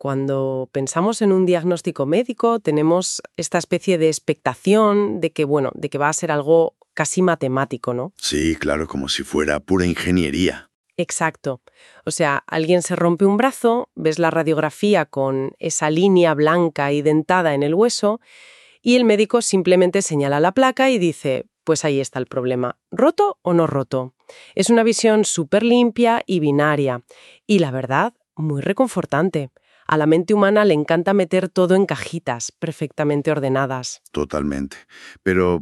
cuando pensamos en un diagnóstico médico tenemos esta especie de expectación de que, bueno, de que va a ser algo casi matemático, ¿no? Sí, claro, como si fuera pura ingeniería. Exacto. O sea, alguien se rompe un brazo, ves la radiografía con esa línea blanca y dentada en el hueso y el médico simplemente señala la placa y dice, pues ahí está el problema, ¿roto o no roto? Es una visión súper limpia y binaria y, la verdad, muy reconfortante. A la mente humana le encanta meter todo en cajitas perfectamente ordenadas. Totalmente. Pero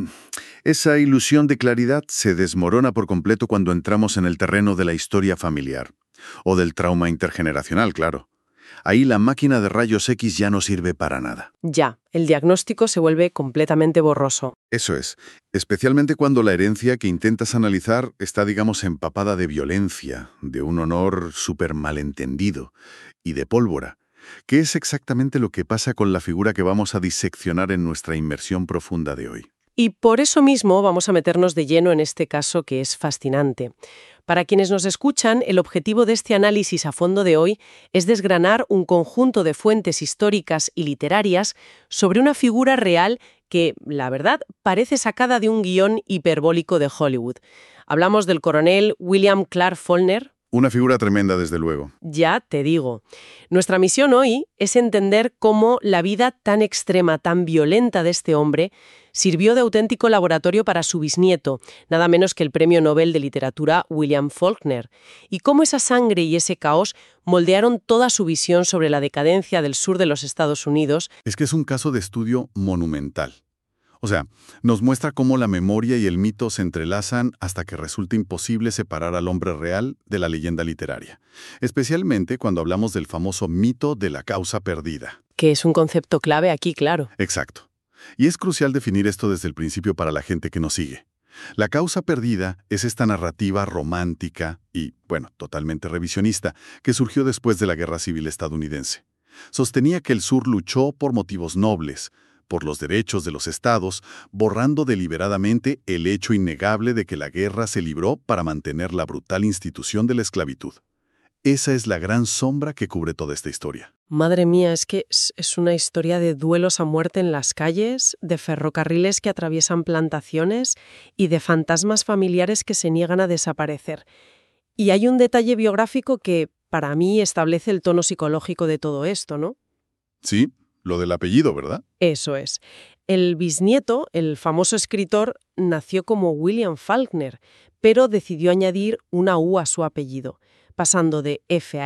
esa ilusión de claridad se desmorona por completo cuando entramos en el terreno de la historia familiar. O del trauma intergeneracional, claro. Ahí la máquina de rayos X ya no sirve para nada. Ya, el diagnóstico se vuelve completamente borroso. Eso es, especialmente cuando la herencia que intentas analizar está, digamos, empapada de violencia, de un honor súper malentendido y de pólvora, que es exactamente lo que pasa con la figura que vamos a diseccionar en nuestra inmersión profunda de hoy. Y por eso mismo vamos a meternos de lleno en este caso que es fascinante. Para quienes nos escuchan, el objetivo de este análisis a fondo de hoy es desgranar un conjunto de fuentes históricas y literarias sobre una figura real que, la verdad, parece sacada de un guión hiperbólico de Hollywood. Hablamos del coronel William Clark Faulkner. Una figura tremenda, desde luego. Ya te digo. Nuestra misión hoy es entender cómo la vida tan extrema, tan violenta de este hombre sirvió de auténtico laboratorio para su bisnieto, nada menos que el Premio Nobel de Literatura William Faulkner, y cómo esa sangre y ese caos moldearon toda su visión sobre la decadencia del sur de los Estados Unidos. Es que es un caso de estudio monumental. O sea, nos muestra cómo la memoria y el mito se entrelazan hasta que resulta imposible separar al hombre real de la leyenda literaria, especialmente cuando hablamos del famoso mito de la causa perdida. Que es un concepto clave aquí, claro. Exacto. Y es crucial definir esto desde el principio para la gente que nos sigue. La causa perdida es esta narrativa romántica y, bueno, totalmente revisionista, que surgió después de la Guerra Civil estadounidense. Sostenía que el sur luchó por motivos nobles, por los derechos de los estados, borrando deliberadamente el hecho innegable de que la guerra se libró para mantener la brutal institución de la esclavitud. Esa es la gran sombra que cubre toda esta historia. Madre mía, es que es una historia de duelos a muerte en las calles, de ferrocarriles que atraviesan plantaciones y de fantasmas familiares que se niegan a desaparecer. Y hay un detalle biográfico que, para mí, establece el tono psicológico de todo esto, ¿no? Sí, lo del apellido, ¿verdad? Eso es. El bisnieto, el famoso escritor, nació como William Faulkner, pero decidió añadir una U a su apellido, pasando de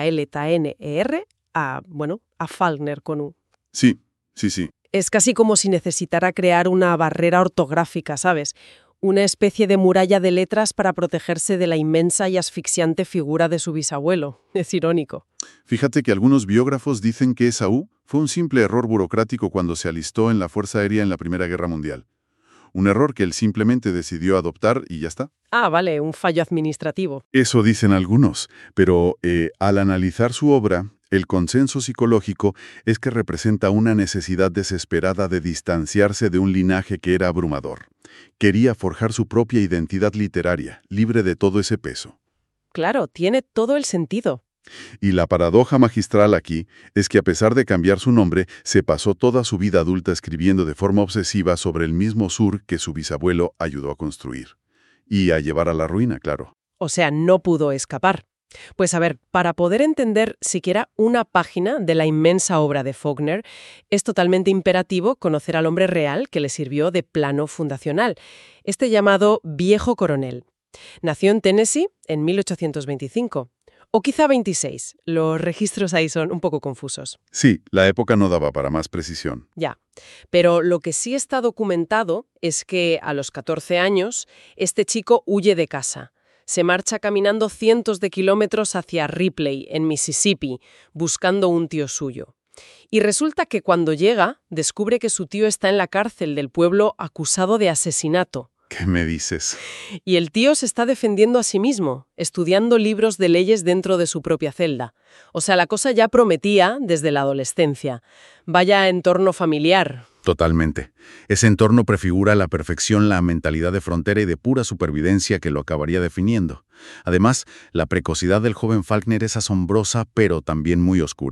Faulkner a Faulkner con U. Sí. Es casi como si necesitara crear una barrera ortográfica, ¿sabes? Una especie de muralla de letras para protegerse de la inmensa y asfixiante figura de su bisabuelo. Es irónico. Fíjate que algunos biógrafos dicen que esa U fue un simple error burocrático cuando se alistó en la Fuerza Aérea en la Primera Guerra Mundial. Un error que él simplemente decidió adoptar y ya está. Ah, vale, un fallo administrativo. Eso dicen algunos, pero al analizar su obra, el consenso psicológico es que representa una necesidad desesperada de distanciarse de un linaje que era abrumador. Quería forjar su propia identidad literaria, libre de todo ese peso. Claro, tiene todo el sentido. Y la paradoja magistral aquí es que a pesar de cambiar su nombre, se pasó toda su vida adulta escribiendo de forma obsesiva sobre el mismo sur que su bisabuelo ayudó a construir. Y a llevar a la ruina, claro. O sea, no pudo escapar. Pues a ver, para poder entender siquiera una página de la inmensa obra de Faulkner, es totalmente imperativo conocer al hombre real que le sirvió de plano fundacional, este llamado Viejo Coronel. Nació en Tennessee en 1825. O quizá 26. Los registros ahí son un poco confusos. Sí, la época no daba para más precisión. Ya. Pero lo que sí está documentado es que a los 14 años este chico huye de casa. Se marcha caminando cientos de kilómetros hacia Ripley, en Mississippi, buscando un tío suyo. Y resulta que cuando llega, descubre que su tío está en la cárcel del pueblo acusado de asesinato. ¿Qué me dices? Y el tío se está defendiendo a sí mismo, estudiando libros de leyes dentro de su propia celda. O sea, la cosa ya prometía desde la adolescencia. Vaya entorno familiar. Totalmente. Ese entorno prefigura a la perfección la mentalidad de frontera y de pura supervivencia que lo acabaría definiendo. Además, la precocidad del joven Faulkner es asombrosa, pero también muy oscura.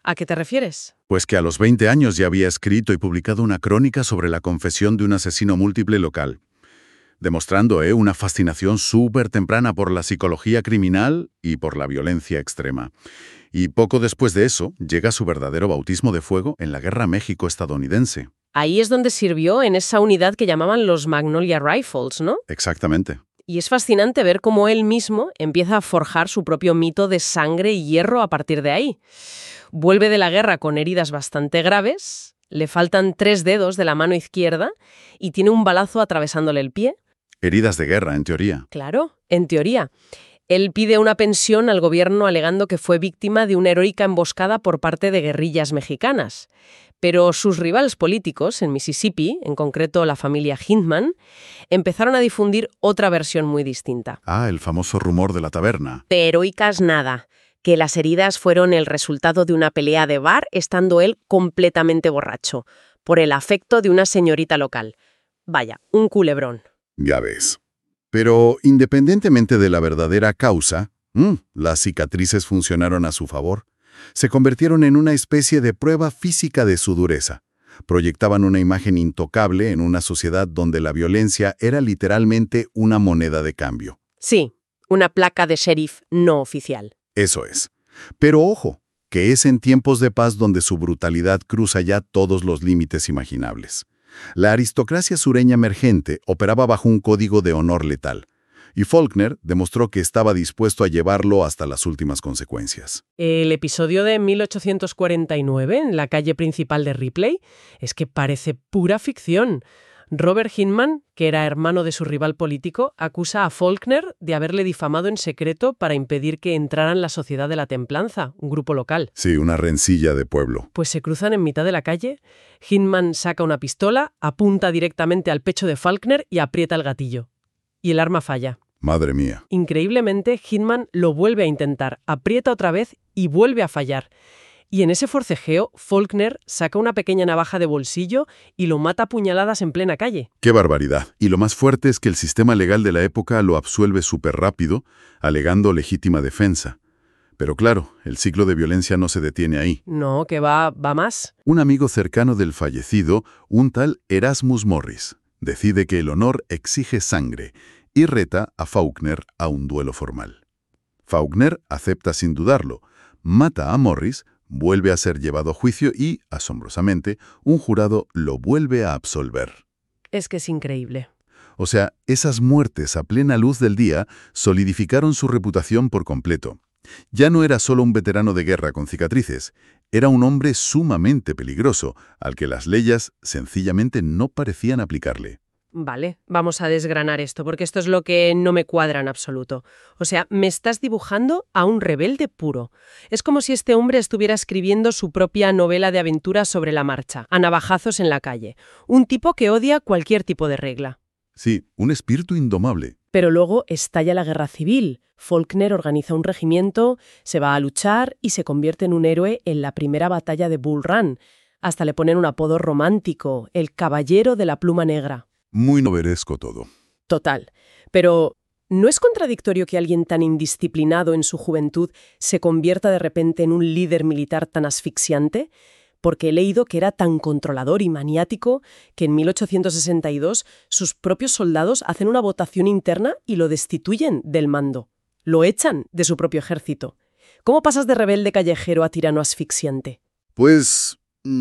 ¿A qué te refieres? Pues que a los 20 años ya había escrito y publicado una crónica sobre la confesión de un asesino múltiple local, demostrando una fascinación súper temprana por la psicología criminal y por la violencia extrema. Y poco después de eso, llega su verdadero bautismo de fuego en la Guerra México-estadounidense. Ahí es donde sirvió en esa unidad que llamaban los Magnolia Rifles, ¿no? Exactamente. Y es fascinante ver cómo él mismo empieza a forjar su propio mito de sangre y hierro a partir de ahí. Vuelve de la guerra con heridas bastante graves, le faltan 3 dedos de la mano izquierda y tiene un balazo atravesándole el pie. Heridas de guerra, en teoría. Claro, en teoría. Él pide una pensión al gobierno alegando que fue víctima de una heroica emboscada por parte de guerrillas mexicanas. Pero sus rivales políticos en Mississippi, en concreto la familia Hindman, empezaron a difundir otra versión muy distinta. Ah, el famoso rumor de la taberna. De heroicas nada, que las heridas fueron el resultado de una pelea de bar estando él completamente borracho, por el afecto de una señorita local. Vaya, un culebrón. Ya ves. Pero independientemente de la verdadera causa, las cicatrices funcionaron a su favor. Se convirtieron en una especie de prueba física de su dureza. Proyectaban una imagen intocable en una sociedad donde la violencia era literalmente una moneda de cambio. Sí, una placa de sheriff no oficial. Eso es. Pero ojo, que es en tiempos de paz donde su brutalidad cruza ya todos los límites imaginables. La aristocracia sureña emergente operaba bajo un código de honor letal, y Faulkner demostró que estaba dispuesto a llevarlo hasta las últimas consecuencias. El episodio de 1849 en la calle principal de Ripley es que parece pura ficción. Robert Hindman, que era hermano de su rival político, acusa a Faulkner de haberle difamado en secreto para impedir que entrara en la Sociedad de la Templanza, un grupo local. Sí, una rencilla de pueblo. Pues se cruzan en mitad de la calle, Hindman saca una pistola, apunta directamente al pecho de Faulkner y aprieta el gatillo. Y el arma falla. Madre mía. Increíblemente, Hindman lo vuelve a intentar, aprieta otra vez y vuelve a fallar. Y en ese forcejeo, Faulkner saca una pequeña navaja de bolsillo y lo mata a puñaladas en plena calle. ¡Qué barbaridad! Y lo más fuerte es que el sistema legal de la época lo absuelve súper rápido, alegando legítima defensa. Pero claro, el ciclo de violencia no se detiene ahí. No, que va más. Un amigo cercano del fallecido, un tal Erasmus Morris, decide que el honor exige sangre y reta a Faulkner a un duelo formal. Faulkner acepta sin dudarlo, mata a Morris, vuelve a ser llevado a juicio y, asombrosamente, un jurado lo vuelve a absolver. Es que es increíble. O sea, esas muertes a plena luz del día solidificaron su reputación por completo. Ya no era solo un veterano de guerra con cicatrices, era un hombre sumamente peligroso, al que las leyes sencillamente no parecían aplicarle. Vale, vamos a desgranar esto, porque esto es lo que no me cuadra en absoluto. O sea, me estás dibujando a un rebelde puro. Es como si este hombre estuviera escribiendo su propia novela de aventuras sobre la marcha, a navajazos en la calle. Un tipo que odia cualquier tipo de regla. Sí, un espíritu indomable. Pero luego estalla la guerra civil. Faulkner organiza un regimiento, se va a luchar y se convierte en un héroe en la primera batalla de Bull Run. Hasta le ponen un apodo romántico, el Caballero de la Pluma Negra. Muy novelesco todo. Total. Pero ¿no es contradictorio que alguien tan indisciplinado en su juventud se convierta de repente en un líder militar tan asfixiante? Porque he leído que era tan controlador y maniático que en 1862 sus propios soldados hacen una votación interna y lo destituyen del mando. Lo echan de su propio ejército. ¿Cómo pasas de rebelde callejero a tirano asfixiante? Pues,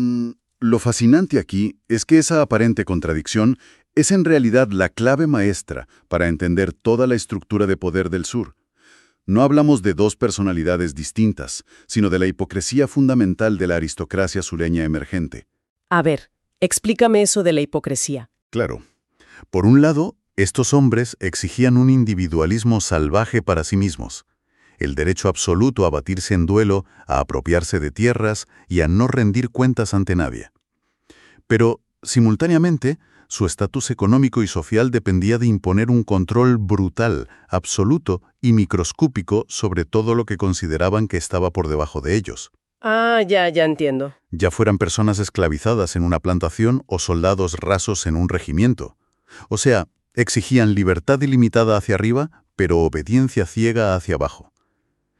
lo fascinante aquí es que esa aparente contradicción es en realidad la clave maestra para entender toda la estructura de poder del sur. No hablamos de dos personalidades distintas, sino de la hipocresía fundamental de la aristocracia sureña emergente. A ver, explícame eso de la hipocresía. Claro. Por un lado, estos hombres exigían un individualismo salvaje para sí mismos, el derecho absoluto a batirse en duelo, a apropiarse de tierras y a no rendir cuentas ante nadie. Pero, simultáneamente, su estatus económico y social dependía de imponer un control brutal, absoluto y microscópico sobre todo lo que consideraban que estaba por debajo de ellos. Ah, ya entiendo. Ya fueran personas esclavizadas en una plantación o soldados rasos en un regimiento. O sea, exigían libertad ilimitada hacia arriba, pero obediencia ciega hacia abajo.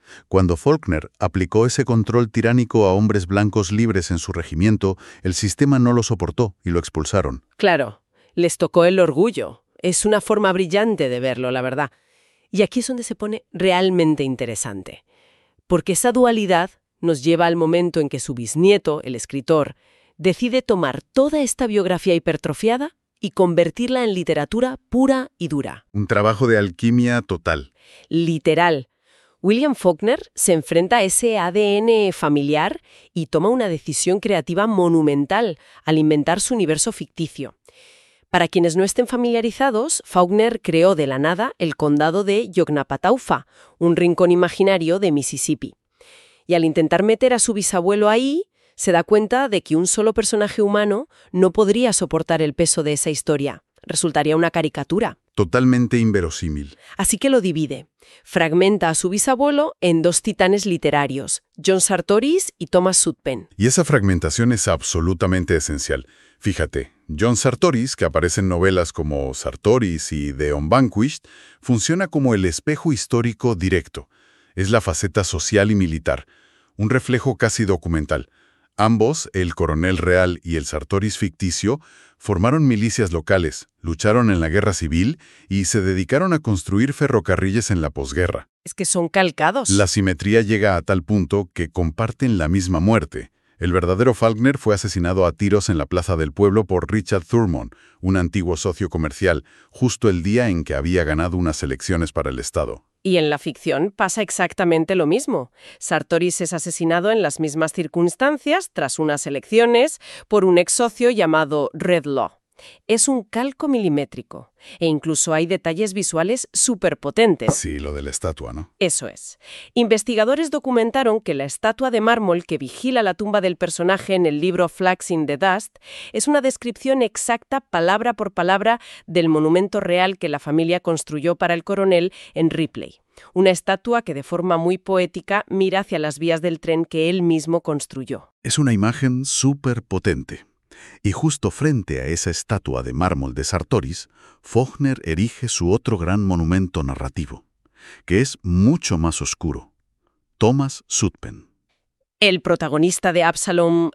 Cuando Faulkner aplicó ese control tiránico a hombres blancos libres en su regimiento, el sistema no lo soportó y lo expulsaron. Claro, les tocó el orgullo. Es una forma brillante de verlo, la verdad. Y aquí es donde se pone realmente interesante. Porque esa dualidad nos lleva al momento en que su bisnieto, el escritor, decide tomar toda esta biografía hipertrofiada y convertirla en literatura pura y dura. Un trabajo de alquimia total. Literal. William Faulkner se enfrenta a ese ADN familiar y toma una decisión creativa monumental al inventar su universo ficticio. Para quienes no estén familiarizados, Faulkner creó de la nada el condado de Yoknapataufa, un rincón imaginario de Mississippi. Y al intentar meter a su bisabuelo ahí, se da cuenta de que un solo personaje humano no podría soportar el peso de esa historia. Resultaría una caricatura. Totalmente inverosímil. Así que lo divide. Fragmenta a su bisabuelo en dos titanes literarios, John Sartoris y Thomas Sutpen. Y esa fragmentación es absolutamente esencial. Fíjate, John Sartoris, que aparece en novelas como Sartoris y The Unvanquished, funciona como el espejo histórico directo. Es la faceta social y militar, un reflejo casi documental. Ambos, el coronel real y el Sartoris ficticio, formaron milicias locales, lucharon en la guerra civil y se dedicaron a construir ferrocarriles en la posguerra. Es que son calcados. La simetría llega a tal punto que comparten la misma muerte. El verdadero Faulkner fue asesinado a tiros en la plaza del pueblo por Richard Thurmond, un antiguo socio comercial, justo el día en que había ganado unas elecciones para el Estado. Y en la ficción pasa exactamente lo mismo. Sartoris es asesinado en las mismas circunstancias, tras unas elecciones, por un ex socio llamado Redlaw. Es un calco milimétrico, e incluso hay detalles visuales superpotentes. Sí, lo de la estatua, ¿no? Eso es. Investigadores documentaron que la estatua de mármol que vigila la tumba del personaje en el libro Flags in the Dust es una descripción exacta, palabra por palabra, del monumento real que la familia construyó para el coronel en Ripley. Una estatua que de forma muy poética mira hacia las vías del tren que él mismo construyó. Es una imagen súper potente. Y justo frente a esa estatua de mármol de Sartoris, Faulkner erige su otro gran monumento narrativo, que es mucho más oscuro: Thomas Sutpen. ¿El protagonista de Absalom?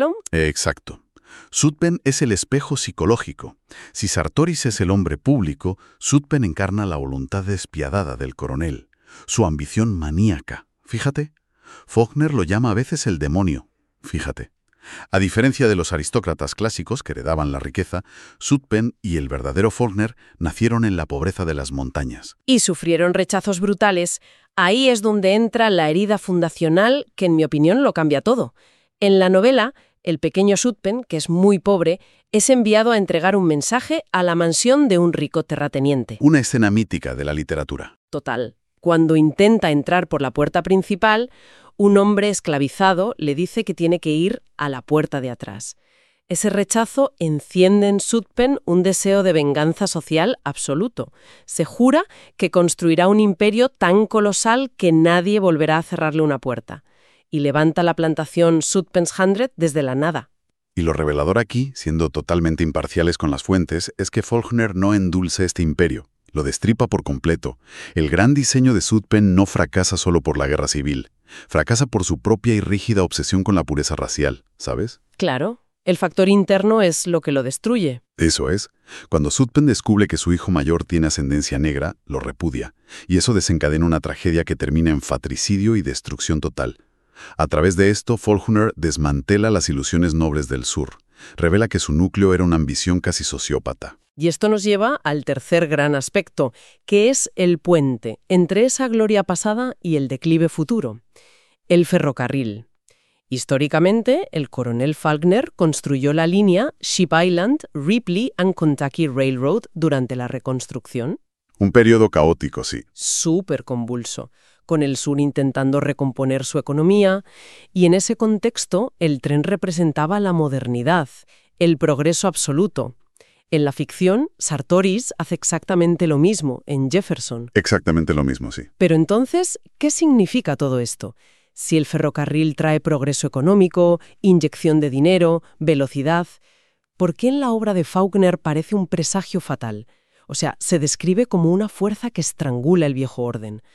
Exacto. Sutpen es el espejo psicológico. Si Sartoris es el hombre público, Sutpen encarna la voluntad despiadada del coronel, su ambición maníaca. Fíjate, Faulkner lo llama a veces el demonio. Fíjate. A diferencia de los aristócratas clásicos que heredaban la riqueza, Sutpen y el verdadero Faulkner nacieron en la pobreza de las montañas. Y sufrieron rechazos brutales. Ahí es donde entra la herida fundacional que, en mi opinión, lo cambia todo. En la novela, el pequeño Sutpen, que es muy pobre, es enviado a entregar un mensaje a la mansión de un rico terrateniente. Una escena mítica de la literatura. Total. Cuando intenta entrar por la puerta principal, un hombre esclavizado le dice que tiene que ir a la puerta de atrás. Ese rechazo enciende en Sutpen un deseo de venganza social absoluto. Se jura que construirá un imperio tan colosal que nadie volverá a cerrarle una puerta. Y levanta la plantación Sutpen's Hundred desde la nada. Y lo revelador aquí, siendo totalmente imparciales con las fuentes, es que Faulkner no endulce este imperio. Lo destripa por completo. El gran diseño de Sutpen no fracasa solo por la guerra civil. Fracasa por su propia y rígida obsesión con la pureza racial, ¿sabes? Claro, el factor interno es lo que lo destruye. Eso es. Cuando Sutpen descubre que su hijo mayor tiene ascendencia negra, lo repudia. Y eso desencadena una tragedia que termina en fratricidio y destrucción total. A través de esto, Faulkner desmantela las ilusiones nobles del sur. Revela que su núcleo era una ambición casi sociópata. Y esto nos lleva al tercer gran aspecto, que es el puente entre esa gloria pasada y el declive futuro. El ferrocarril. Históricamente, el coronel Faulkner construyó la línea Ship Island, Ripley and Kentucky Railroad durante la reconstrucción. Un periodo caótico, sí. Súper convulso, con el sur intentando recomponer su economía, y en ese contexto el tren representaba la modernidad, el progreso absoluto. En la ficción, Sartoris hace exactamente lo mismo en Jefferson. Exactamente lo mismo, sí. Pero entonces, ¿qué significa todo esto? Si el ferrocarril trae progreso económico, inyección de dinero, velocidad, ¿por qué en la obra de Faulkner parece un presagio fatal? O sea, se describe como una fuerza que estrangula el viejo orden.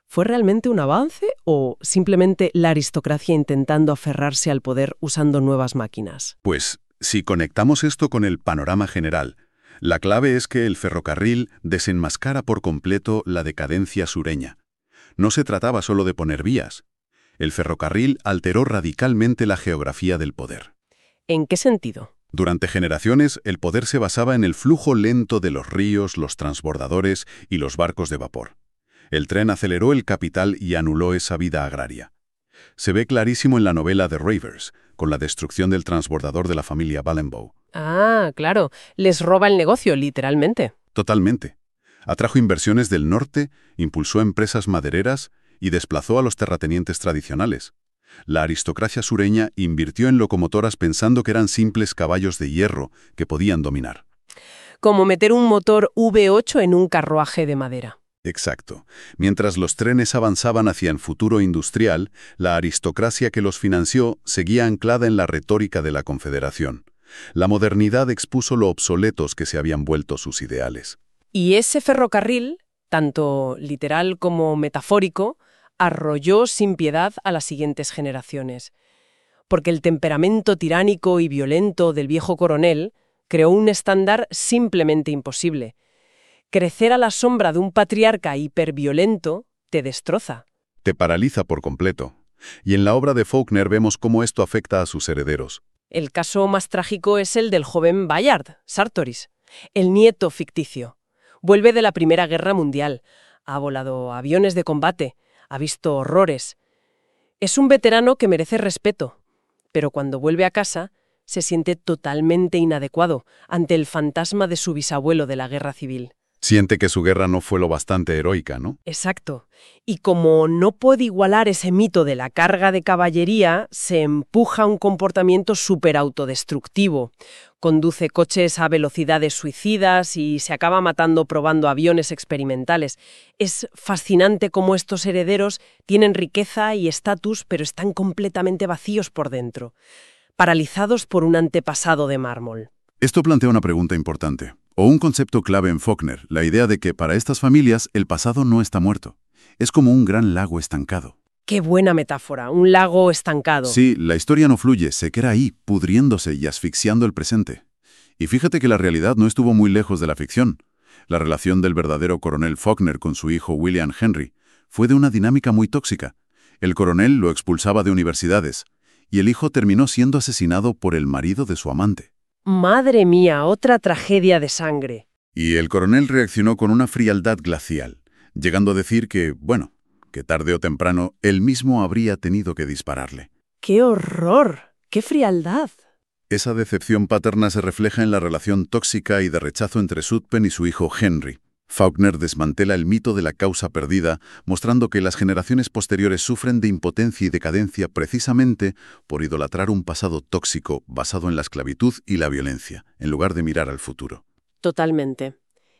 ¿Fue realmente un avance o simplemente la aristocracia intentando aferrarse al poder usando nuevas máquinas? Pues, si conectamos esto con el panorama general, la clave es que el ferrocarril desenmascara por completo la decadencia sureña. No se trataba solo de poner vías. El ferrocarril alteró radicalmente la geografía del poder. ¿En qué sentido? Durante generaciones, el poder se basaba en el flujo lento de los ríos, los transbordadores y los barcos de vapor. El tren aceleró el capital y anuló esa vida agraria. Se ve clarísimo en la novela The Ravers, con la destrucción del transbordador de la familia Ballenbow. Ah, claro, les roba el negocio, literalmente. Totalmente. Atrajo inversiones del norte, impulsó empresas madereras y desplazó a los terratenientes tradicionales. La aristocracia sureña invirtió en locomotoras pensando que eran simples caballos de hierro que podían dominar. Como meter un motor V8 en un carruaje de madera. Exacto. Mientras los trenes avanzaban hacia el futuro industrial, la aristocracia que los financió seguía anclada en la retórica de la Confederación. La modernidad expuso lo obsoletos que se habían vuelto sus ideales. Y ese ferrocarril, tanto literal como metafórico, arrolló sin piedad a las siguientes generaciones. Porque el temperamento tiránico y violento del viejo coronel creó un estándar simplemente imposible. Crecer a la sombra de un patriarca hiperviolento te destroza. Te paraliza por completo. Y en la obra de Faulkner vemos cómo esto afecta a sus herederos. El caso más trágico es el del joven Bayard, Sartoris, el nieto ficticio. Vuelve de la Primera Guerra Mundial, ha volado aviones de combate, ha visto horrores. Es un veterano que merece respeto, pero cuando vuelve a casa se siente totalmente inadecuado ante el fantasma de su bisabuelo de la Guerra Civil. Siente que su guerra no fue lo bastante heroica, ¿no? Exacto. Y como no puede igualar ese mito de la carga de caballería, se empuja a un comportamiento súper autodestructivo. Conduce coches a velocidades suicidas y se acaba matando probando aviones experimentales. Es fascinante cómo estos herederos tienen riqueza y estatus, pero están completamente vacíos por dentro, paralizados por un antepasado de mármol. Esto plantea una pregunta importante, o un concepto clave en Faulkner, la idea de que para estas familias el pasado no está muerto. Es como un gran lago estancado. ¡Qué buena metáfora! Un lago estancado. Sí, la historia no fluye, se queda ahí, pudriéndose y asfixiando el presente. Y fíjate que la realidad no estuvo muy lejos de la ficción. La relación del verdadero coronel Faulkner con su hijo William Henry fue de una dinámica muy tóxica. El coronel lo expulsaba de universidades, y el hijo terminó siendo asesinado por el marido de su amante. ¡Madre mía! Otra tragedia de sangre. Y el coronel reaccionó con una frialdad glacial, llegando a decir que, bueno, que tarde o temprano él mismo habría tenido que dispararle. ¡Qué horror! ¡Qué frialdad! Esa decepción paterna se refleja en la relación tóxica y de rechazo entre Sutpen y su hijo Henry. Faulkner desmantela el mito de la causa perdida, mostrando que las generaciones posteriores sufren de impotencia y decadencia precisamente por idolatrar un pasado tóxico basado en la esclavitud y la violencia, en lugar de mirar al futuro. Totalmente.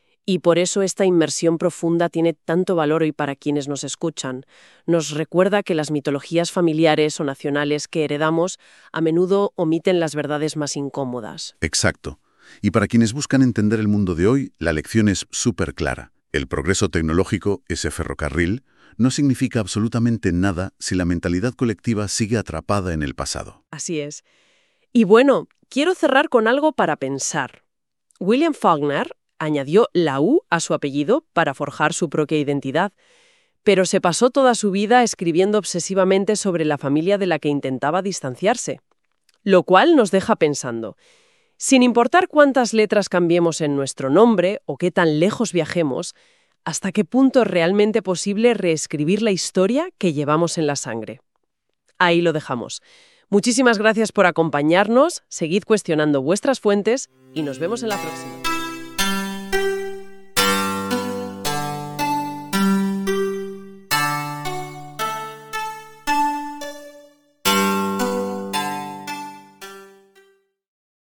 Y por eso esta inmersión profunda tiene tanto valor hoy para quienes nos escuchan. Nos recuerda que las mitologías familiares o nacionales que heredamos a menudo omiten las verdades más incómodas. Exacto. Y para quienes buscan entender el mundo de hoy, la lección es súper clara. El progreso tecnológico, ese ferrocarril, no significa absolutamente nada si la mentalidad colectiva sigue atrapada en el pasado. Así es. Y bueno, quiero cerrar con algo para pensar. William Faulkner añadió la U a su apellido para forjar su propia identidad, pero se pasó toda su vida escribiendo obsesivamente sobre la familia de la que intentaba distanciarse. Lo cual nos deja pensando. Sin importar cuántas letras cambiemos en nuestro nombre o qué tan lejos viajemos, ¿hasta qué punto es realmente posible reescribir la historia que llevamos en la sangre? Ahí lo dejamos. Muchísimas gracias por acompañarnos, seguid cuestionando vuestras fuentes y nos vemos en la próxima.